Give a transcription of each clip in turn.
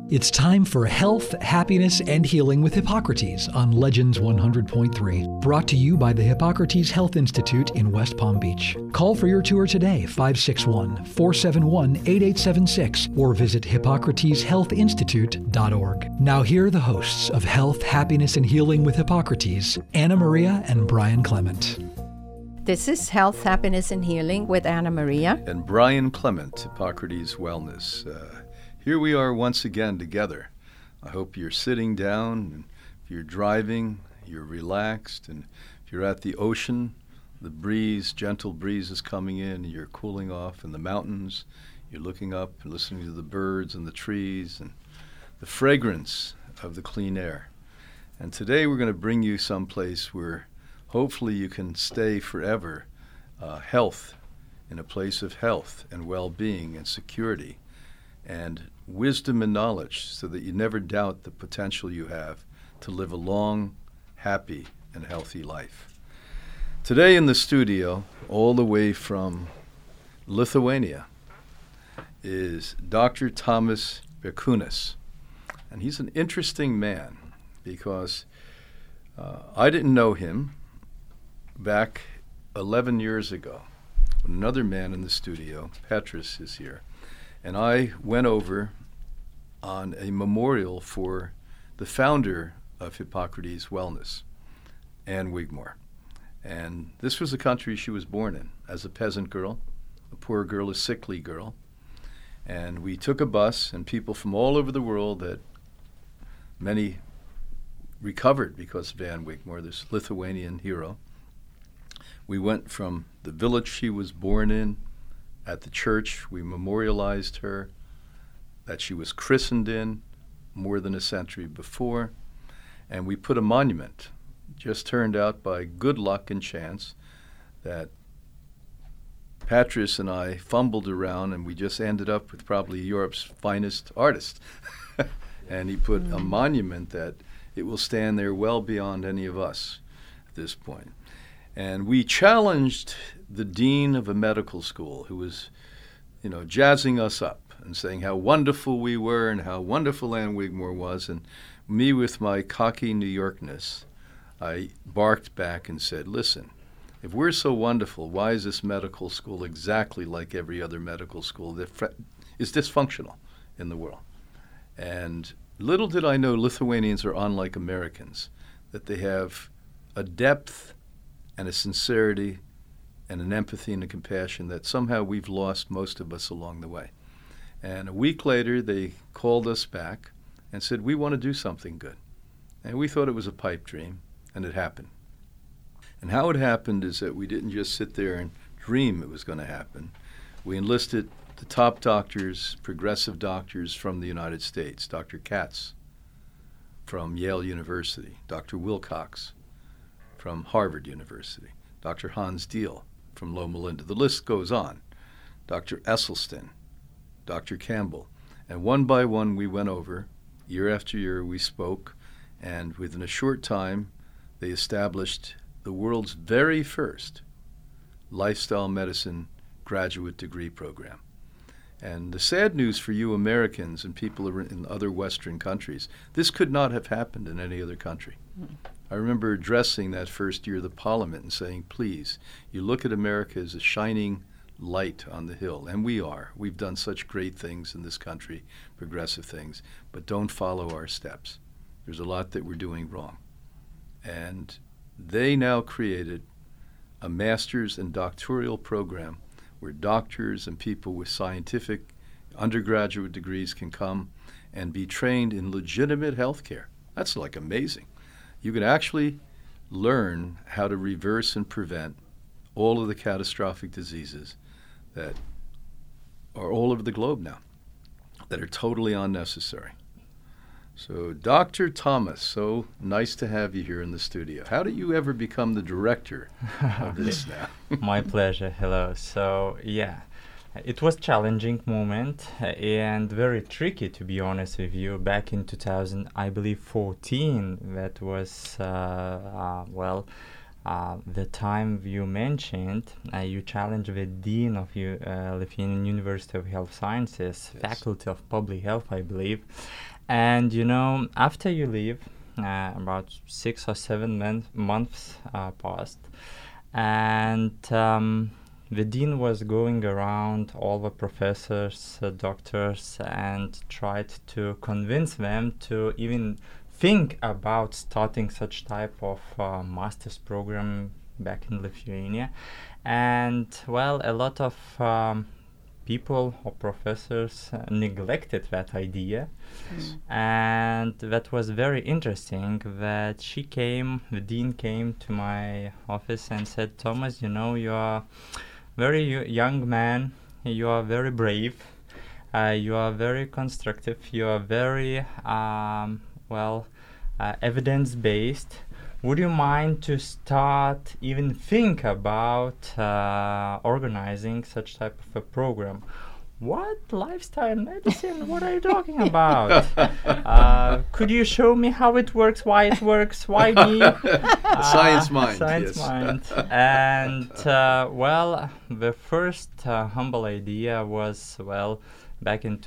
It's time for Health, Happiness, and Healing with Hippocrates on Legends 100.3. Brought to you by the Hippocrates Health Institute in West Palm Beach. Call for your tour today, 561-471-8876, or visit hippocrateshealthinstitute.org. Now here are the hosts of Health, Happiness, and Healing with Hippocrates, Anna Maria and Brian Clement. This is Health, Happiness, and Healing with Anna Maria. And Brian Clement, Hippocrates Wellness. Here we are once again together. I hope you're sitting down, and if you're driving, you're relaxed, and if you're at the ocean, the breeze, gentle breeze is coming in, you're cooling off in the mountains, you're looking up and listening to the birds and the trees and the fragrance of the clean air. And today we're going to bring you someplace where hopefully you can stay forever, health, in a place of health and well-being and security and wisdom and knowledge, so that you never doubt the potential you have to live a long, happy, and healthy life. Today in the studio, all the way from Lithuania, is Dr. Tomas Berkūnas. And he's an interesting man because I didn't know him back 11 years ago when another man in the studio, Petrus, is here. And I went over on a memorial for the founder of Hippocrates Wellness, Anne Wigmore. And this was the country she was born in, as a peasant girl, a poor girl, a sickly girl. And we took a bus, and people from all over the world, that many recovered because of Anne Wigmore, this Lithuanian hero. We went from the village she was born in. At the church, we memorialized her, that she was christened in more than a century before, and we put a monument. Just turned out by good luck and chance that Petrus and I fumbled around, and we just ended up with probably Europe's finest artist. And he put a monument that it will stand there well beyond any of us at this point. And we challenged the dean of a medical school who was, jazzing us up and saying how wonderful we were and how wonderful Anne Wigmore was. And me, with my cocky New Yorkness, I barked back and said, listen, if we're so wonderful, why is this medical school exactly like every other medical school that is dysfunctional in the world? And little did I know Lithuanians are unlike Americans, that they have a depth and a sincerity and an empathy and a compassion that somehow we've lost, most of us, along the way. And a week later, they called us back and said, we want to do something good. And we thought it was a pipe dream, and it happened. And how it happened is that we didn't just sit there and dream it was going to happen. We enlisted the top doctors, progressive doctors from the United States, Dr. Katz from Yale University, Dr. Wilcox from Harvard University, Dr. Hans Diehl from Loma Linda. The list goes on. Dr. Esselstyn, Dr. Campbell. And one by one we went over. Year after year we spoke, and within a short time they established the world's very first lifestyle medicine graduate degree program. And the sad news for you Americans and people in other Western countries, this could not have happened in any other country. I remember addressing that first year of the Parliament and saying, please, you look at America as a shining light on the hill, and we are. We've done such great things in this country, progressive things, but don't follow our steps. There's a lot that we're doing wrong. And they now created a master's and doctoral program where doctors and people with scientific undergraduate degrees can come and be trained in legitimate health care. That's like amazing. You can actually learn how to reverse and prevent all of the catastrophic diseases that are all over the globe now, that are totally unnecessary. So, Dr. Tomas, so nice to have you here in the studio. How did you ever become the director of this now? My pleasure. Hello. So, it was challenging moment and very tricky, to be honest with you. Back in 2000, I believe 14, that was, the time you mentioned, you challenged the Dean of Lithuanian University of Health Sciences, Yes. Faculty of Public Health, I believe. And, you know, after you leave, about 6 or 7 months passed, and the dean was going around all the professors, doctors, and tried to convince them to even think about starting such type of master's program back in Lithuania. And, well, a lot of people or professors neglected that idea. And that was very interesting that the dean came to my office and said, Thomas, you know, you are very young man, you are very brave, you are very constructive, you are very, evidence-based. Would you mind to start even think about organizing such type of a program? What? Lifestyle medicine? What are you talking about? Could you show me how it works, why it works, why me? Science mind. Science yes. mind. And, the first humble idea was, back in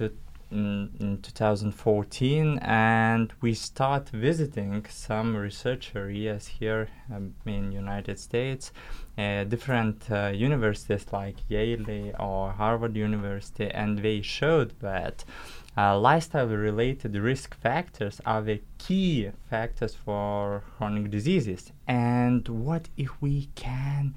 2014, and we start visiting some research areas here in United States, different universities like Yale or Harvard University, and they showed that lifestyle-related risk factors are the key factors for chronic diseases. And what if we can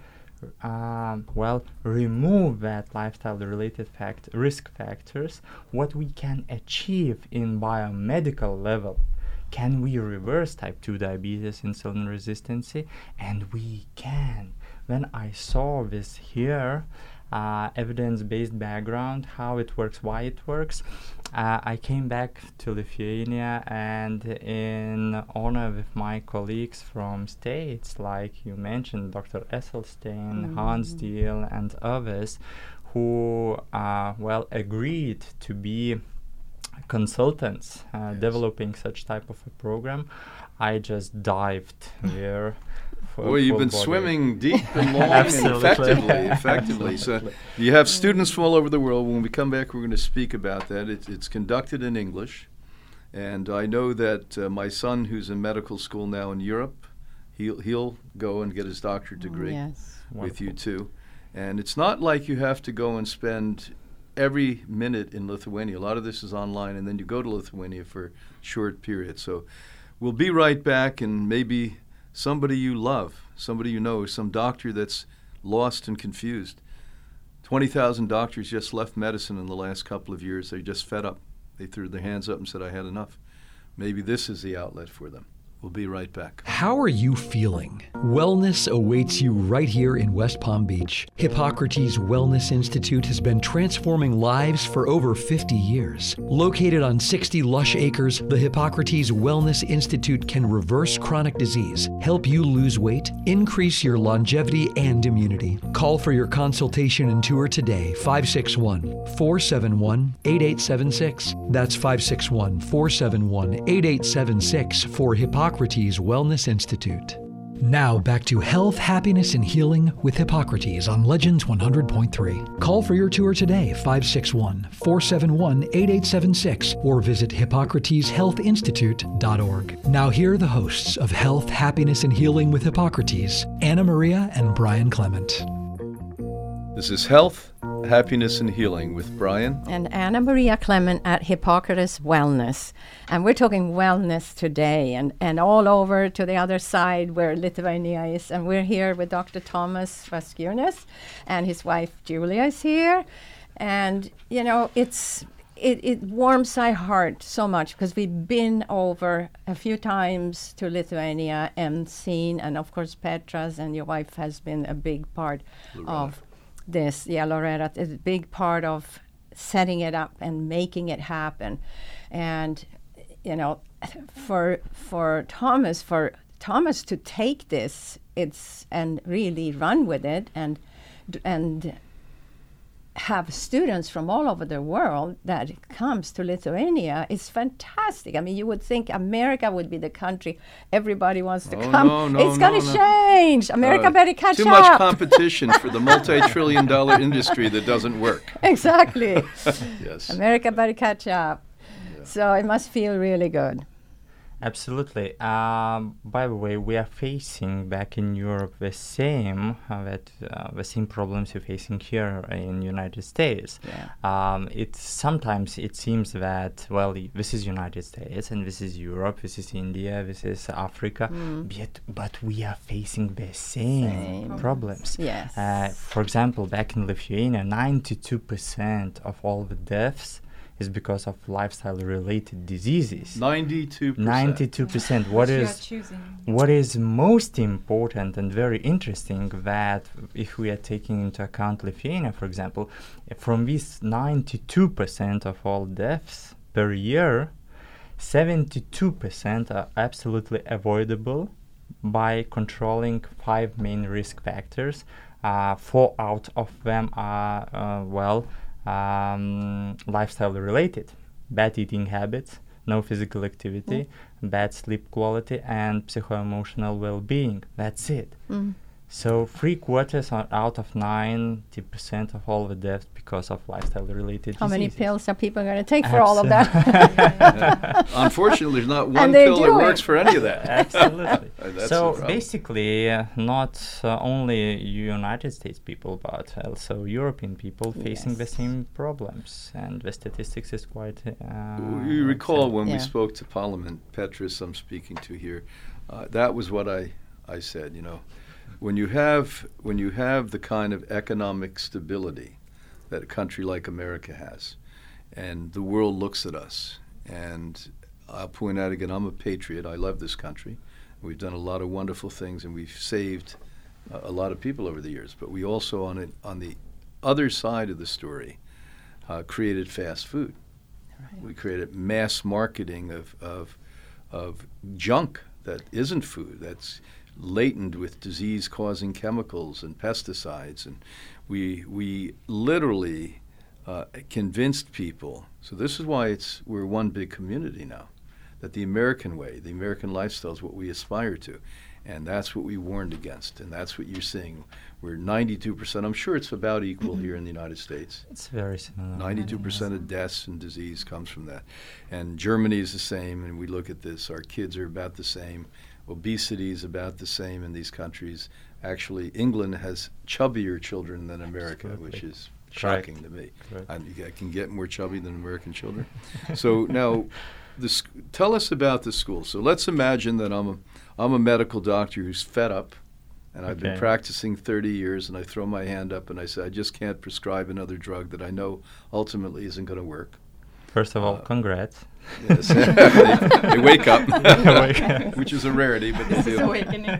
remove that lifestyle-related risk factors, what we can achieve in biomedical level? Can we reverse type 2 diabetes, insulin resistance? And we can. When I saw this here, evidence-based background, how it works, why it works, I came back to Lithuania, and in honor with my colleagues from states, like you mentioned, Dr. Esselstein, Hans Diehl, and others, who agreed to be consultants developing such type of a program, I just dived there. Well, you've been swimming deep and long and effectively. So you have students from all over the world. When we come back, we're going to speak about that. It's conducted in English. And I know that my son, who's in medical school now in Europe, he'll go and get his doctorate degree with you too. And it's not like you have to go and spend every minute in Lithuania. A lot of this is online, and then you go to Lithuania for short periods. So we'll be right back, and maybe somebody you love, somebody you know, some doctor that's lost and confused. 20,000 doctors just left medicine in the last couple of years. They're just fed up. They threw their hands up and said, I had enough. Maybe this is the outlet for them. We'll be right back. How are you feeling? Wellness awaits you right here in West Palm Beach. Hippocrates Wellness Institute has been transforming lives for over 50 years. Located on 60 lush acres, the Hippocrates Wellness Institute can reverse chronic disease, help you lose weight, increase your longevity and immunity. Call for your consultation and tour today, 561-471-8876. That's 561-471-8876 for Hippocrates Wellness Institute. Now back to health, happiness, and healing with Hippocrates on Legends 100.3. Call for your tour today, 561-471-8876, or visit hippocrateshealthinstitute.org. Now here are the hosts of Health, Happiness, and Healing with Hippocrates, Anna Maria and Brian Clement. This is Health, Happiness, and Healing with Brian and Anna Maria Clement at Hippocrates Wellness. And we're talking wellness today, and all over to the other side where Lithuania is. And we're here with Dr. Thomas Vaskirnes, and his wife Julia is here. And, you know, it warms my heart so much because we've been over a few times to Lithuania and seen, and of course Petras and your wife has been a big part of this. Yeah, Loretta is a big part of setting it up and making it happen. And, you know, for Thomas to take this, and really run with it and have students from all over the world that comes to Lithuania is fantastic. I mean, you would think America would be the country everybody wants to come. No, it's going to change. America better catch too up. much competition for the multi-trillion-dollar industry that doesn't work. Exactly. Yes. America better catch up. Yeah. So it must feel really good. Absolutely. By the way, we are facing back in Europe the same problems you're facing here in United States. Yeah. Sometimes it seems that this is United States and this is Europe, this is India, this is Africa, but we are facing the same problems. Yes. For example, back in Lithuania, 92% of all the deaths is because of lifestyle-related diseases. 92%. 92%. What is most important and very interesting that if we are taking into account Lithuania, for example, from these 92% of all deaths per year, 72% are absolutely avoidable by controlling 5 main risk factors. 4 out of them are, lifestyle related: bad eating habits, no physical activity, bad sleep quality, and psycho-emotional well-being. That's it. So 3/4 out of 90% of all the deaths because of lifestyle-related How many diseases. pills are people going to take for all of that? Yeah. Unfortunately, there's not one pill that works for any of that. Absolutely. That's So the problem. basically, not only United States people, but also European people facing the Yes. same problems, and the statistics is quite. You recall when we Yeah. spoke to Parliament, Petrus, I'm speaking to here, that was what I said, when you have the kind of economic stability that a country like America has, and the world looks at us, and I'll point out again, I'm a patriot. I love this country. We've done a lot of wonderful things, and we've saved a lot of people over the years. But we also, on the other side of the story, created fast food. Right. We created mass marketing of junk that isn't food, that's latent with disease-causing chemicals and pesticides, and we literally convinced people. So this is why we're one big community now, that the American way, the American lifestyle is what we aspire to, and that's what we warned against, and that's what you're seeing. We're 92%. I'm sure it's about equal here in the United States. It's very similar. 92% of deaths and disease comes from that. And Germany is the same, and we look at this. Our kids are about the same. Obesity is about the same in these countries. Actually, England has chubbier children than America, Absolutely. which is Correct. shocking to me. Correct. I can get more chubby than American children. So now, tell us about the school. So let's imagine that I'm a medical doctor who's fed up, and I've been Okay. practicing 30 years, and I throw my hand up and I say, I just can't prescribe another drug that I know ultimately isn't going to work. First of all, congrats. Yes. they wake up, Wake up. which is a rarity, but they do. awakening.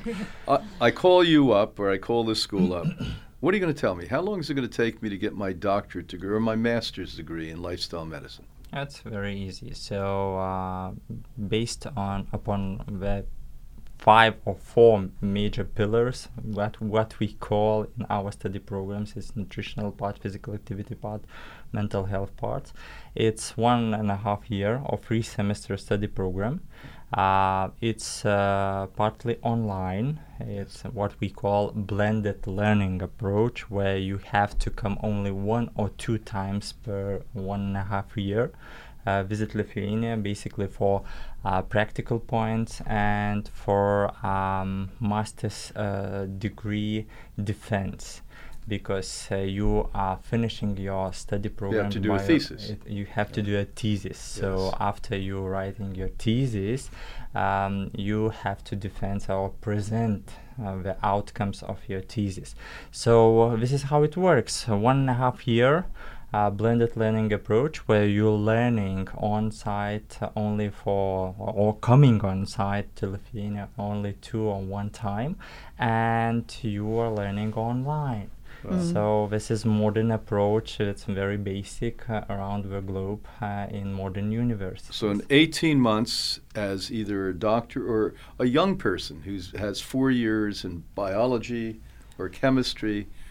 I call you up, or I call this school up. What are you going to tell me? How long is it going to take me to get my doctorate degree or my master's degree in lifestyle medicine? That's very easy. So, based upon the 5 or 4 major pillars, what we call in our study programs is nutritional part, physical activity part, mental health part. It's 1.5 year or 3 semester study program. It's partly online. It's what we call blended learning approach, where you have to come only 1 or 2 times per 1.5 year. Visit Lithuania basically for practical points and for master's degree defense, because you are finishing your study program. You have to do a thesis. You have to do a thesis. So Yes. after you writing your thesis, you have to defend or present the outcomes of your thesis. So this is how it works. 1.5 year blended learning approach, where you're learning on site only or coming on site to Lithuania only 2 or 1 time, and you are learning online. So this is modern approach. It's very basic around the globe in modern universities. So in 18 months, as either a doctor or a young person who has 4 years in biology or chemistry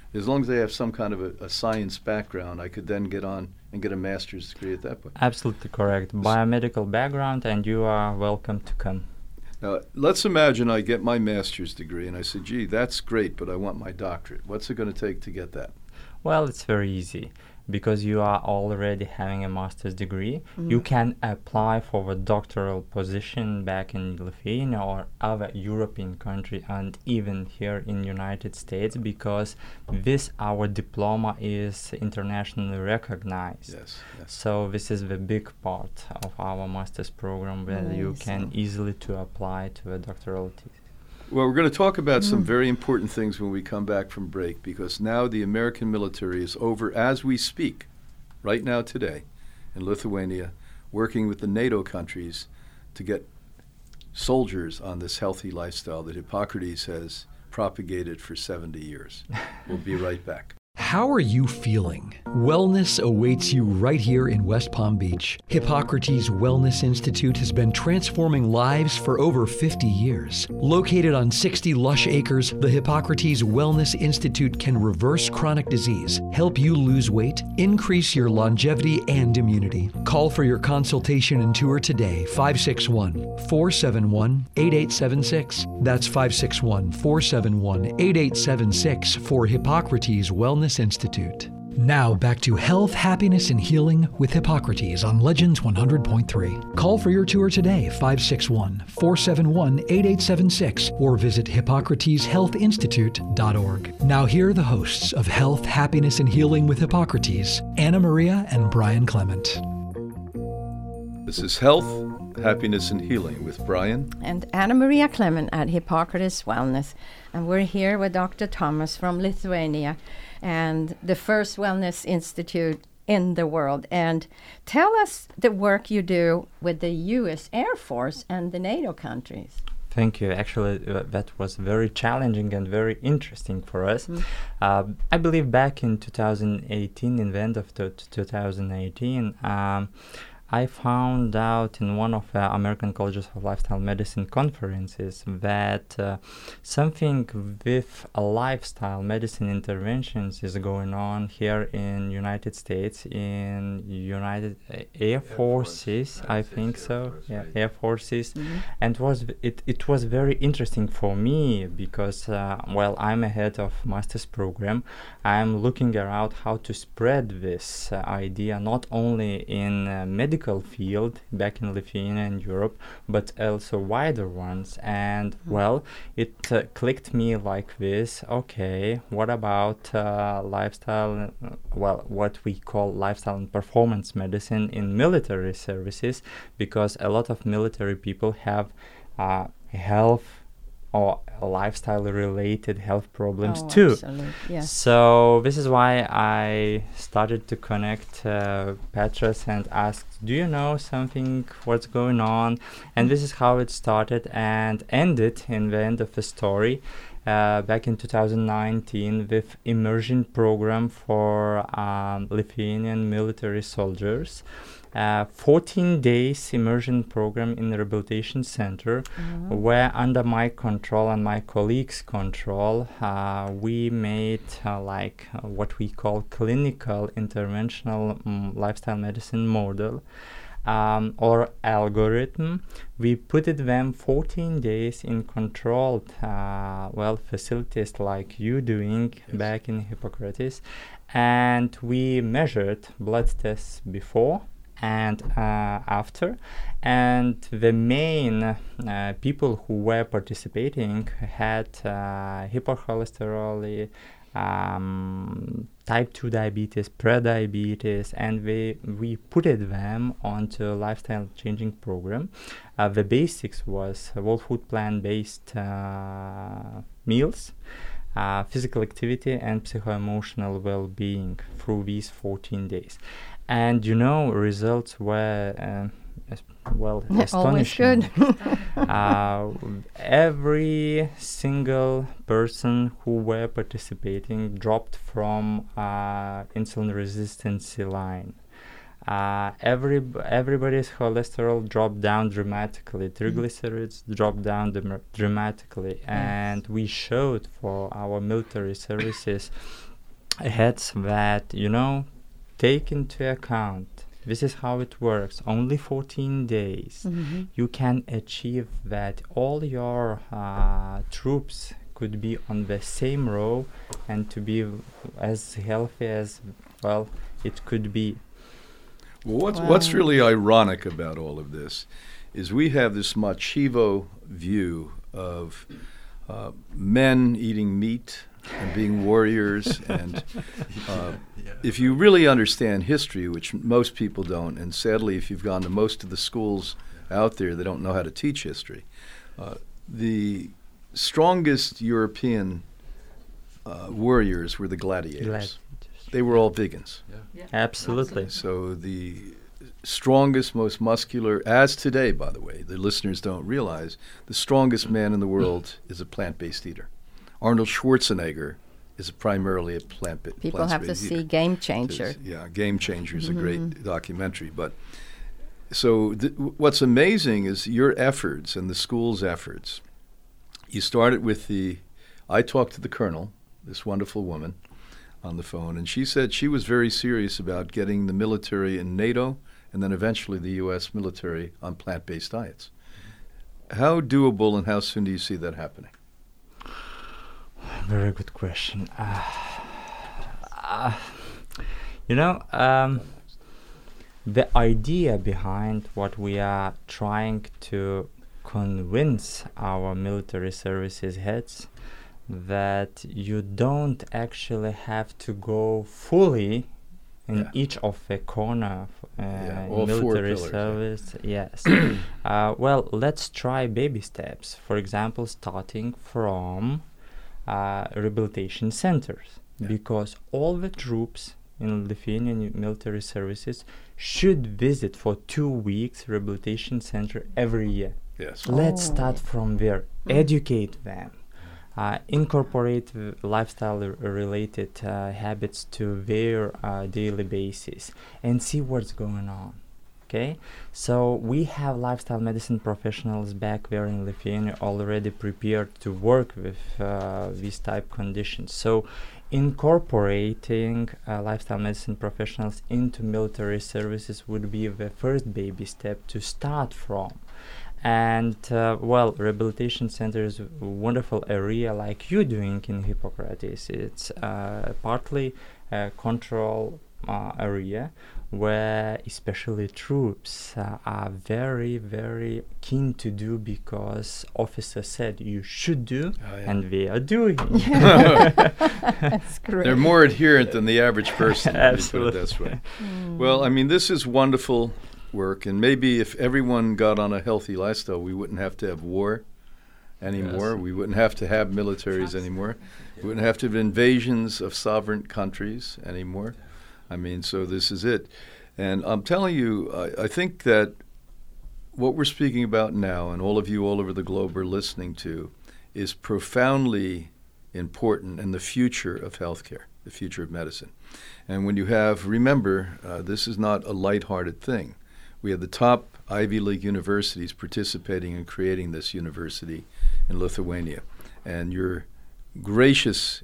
As long as they have some kind of a science background, I could then get on and get a master's degree at that point. Absolutely correct. Biomedical background, and you are welcome to come. Now, let's imagine I get my master's degree and I say, gee, that's great, but I want my doctorate. What's it going to take to get that? Well, it's very easy. Because you are already having a master's degree, you can apply for a doctoral position back in Lithuania or other European country, and even here in United States, because this our diploma is internationally recognized. Yes. So this is the big part of our master's program, where you can easily to apply to a doctoral thesis. Well, we're going to talk about some very important things when we come back from break, because now the American military is over as we speak, right now today, in Lithuania, working with the NATO countries to get soldiers on this healthy lifestyle that Hippocrates has propagated for 70 years. We'll be right back. How are you feeling? Wellness awaits you right here in West Palm Beach. Hippocrates Wellness Institute has been transforming lives for over 50 years. Located on 60 lush acres, the Hippocrates Wellness Institute can reverse chronic disease, help you lose weight, increase your longevity and immunity. Call for your consultation and tour today, 561-471-8876. That's 561-471-8876 for Hippocrates Wellness Institute. Now back to Health, Happiness, and Healing with Hippocrates on Legends 100.3. Call for your tour today, 561-471-8876, or visit hippocrateshealthinstitute.org. Now here are the hosts of Health, Happiness, and Healing with Hippocrates, Anna Maria and Brian Clement. This is Health, Happiness, and Healing with Brian and Anna Maria Clement at Hippocrates Wellness. And we're here with Dr. Thomas from Lithuania, and the first wellness institute in the world. And tell us the work you do with the U.S. Air Force and the NATO countries. Thank you. Actually, that was very challenging and very interesting for us. I believe back in 2018, in the end of 2018, I found out in one of the American Colleges of Lifestyle Medicine conferences that something with lifestyle medicine interventions is going on here in United States, in United Air Forces, I think so. Yeah, Air Forces. And it was very interesting for me because, I'm a head of master's program. I'm looking around how to spread this idea not only in medical field back in Lithuania and Europe, but also wider ones. And it clicked me like this. Okay, what about lifestyle? What we call lifestyle and performance medicine in military services, because a lot of military people have health or lifestyle-related health problems too. Absolutely. Yes. So this is why I started to connect Petras and asked, do you know something, what's going on? And this is how it started and ended in the end of the story back in 2019 with immersion program for Lithuanian military soldiers. 14 days immersion program in the rehabilitation center, where under my control and my colleagues' control, we made what we call clinical interventional lifestyle medicine model or algorithm. We put them 14 days in controlled facilities like you doing back in Hippocrates, and we measured blood tests before and after, and the main people who were participating had hypercholesterol, type 2 diabetes, prediabetes, and we put them onto lifestyle changing program. The basics was whole food plant-based meals, physical activity, and psycho-emotional well-being through these 14 days. And results were astonishing. Always good. Every single person who were participating dropped from insulin resistance line. Everybody's cholesterol dropped down dramatically. Triglycerides dropped down dramatically. And we showed for our military services heads that, take into account. This is how it works. Only 14 days. You can achieve that all your troops could be on the same row and to be as healthy as, well, it could be. Well, what's really ironic about all of this is we have this machivo view of men eating meat and being warriors. And if you really understand history, which most people don't, and sadly if you've gone to most of the schools out there, they don't know how to teach history. The strongest European warriors were the gladiators. They were all vegans. Absolutely. So the strongest, most muscular, as today, by the way, the listeners don't realize, the strongest man in the world is a plant-based eater. Arnold Schwarzenegger is primarily a plant-based eater. People have to see Game Changer. Game Changer is a great documentary. But so what's amazing is your efforts and the school's efforts. You started with I talked to the colonel, this wonderful woman, on the phone, and she said she was very serious about getting the military in NATO and then eventually the U.S. military on plant-based diets. How doable and how soon do you see that happening? Very good question. The idea behind what we are trying to convince our military services heads that you don't actually have to go fully in each of the corner all military 4 pillars, service. Yes. Well, let's try baby steps. For example, starting from rehabilitation centers, because all the troops in Lithuanian military services should visit for 2 weeks rehabilitation center every year. Yes. Let's start from there. Educate them. Incorporate lifestyle-related habits to their daily basis and see what's going on. Okay, so we have lifestyle medicine professionals back there in Lithuania already prepared to work with these type conditions. So incorporating lifestyle medicine professionals into military services would be the first baby step to start from. And rehabilitation center is a wonderful area like you're doing in Hippocrates. It's partly a control area where especially troops are very, very keen to do because officer said you should do, and they are doing. That's great. They're more adherent than the average person. Absolutely. Let me put it this way. Well, I mean, this is wonderful work, and maybe if everyone got on a healthy lifestyle, we wouldn't have to have war anymore. We wouldn't have to have militaries anymore. We wouldn't have to have invasions of sovereign countries anymore. I mean, so this is it. And I'm telling you, I think that what we're speaking about now, and all of you all over the globe are listening to, is profoundly important in the future of healthcare, the future of medicine. And when you have, remember, this is not a lighthearted thing. We have the top Ivy League universities participating in creating this university in Lithuania. And your gracious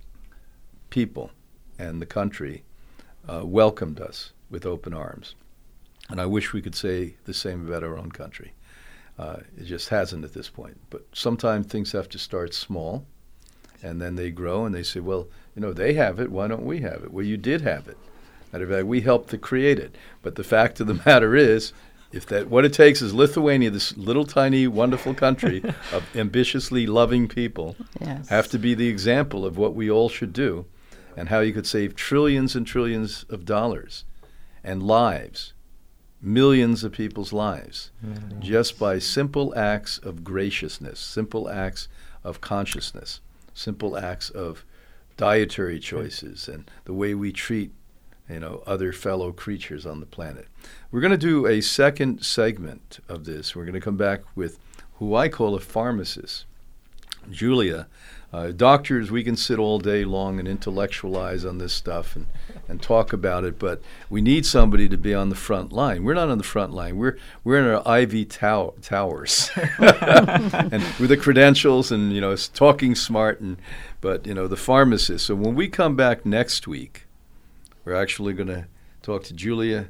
people and the country welcomed us with open arms. And I wish we could say the same about our own country. It just hasn't at this point. But sometimes things have to start small, and then they grow, and they say, well, they have it, why don't we have it? Well, you did have it. Matter of fact, we helped to create it. But the fact of the matter is, what it takes is Lithuania, this little tiny wonderful country of ambitiously loving people, have to be the example of what we all should do and how you could save trillions and trillions of dollars and lives, millions of people's lives, just by simple acts of graciousness, simple acts of consciousness, simple acts of dietary choices and the way we treat other fellow creatures on the planet. We're going to do a second segment of this. We're going to come back with who I call a pharmacist, Julia Doctors, we can sit all day long and intellectualize on this stuff and talk about it, but we need somebody to be on the front line. We're not on the front line. We're in our ivy towers, and with the credentials and talking smart, but the pharmacist. So when we come back next week, we're actually going to talk to Julia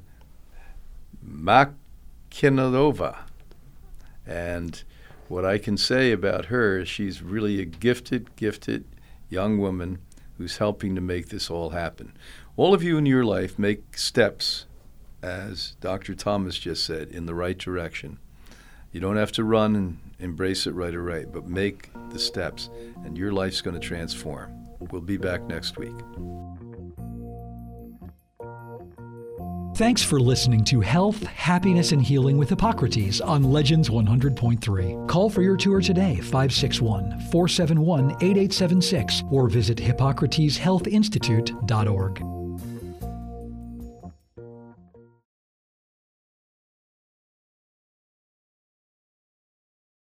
Makinova, and what I can say about her is she's really a gifted young woman who's helping to make this all happen. All of you in your life make steps, as Dr. Thomas just said, in the right direction. You don't have to run and embrace it right away, but make the steps, and your life's going to transform. We'll be back next week. Thanks for listening to Health, Happiness, and Healing with Hippocrates on Legends 100.3. Call for your tour today, 561-471-8876, or visit hippocrateshealthinstitute.org.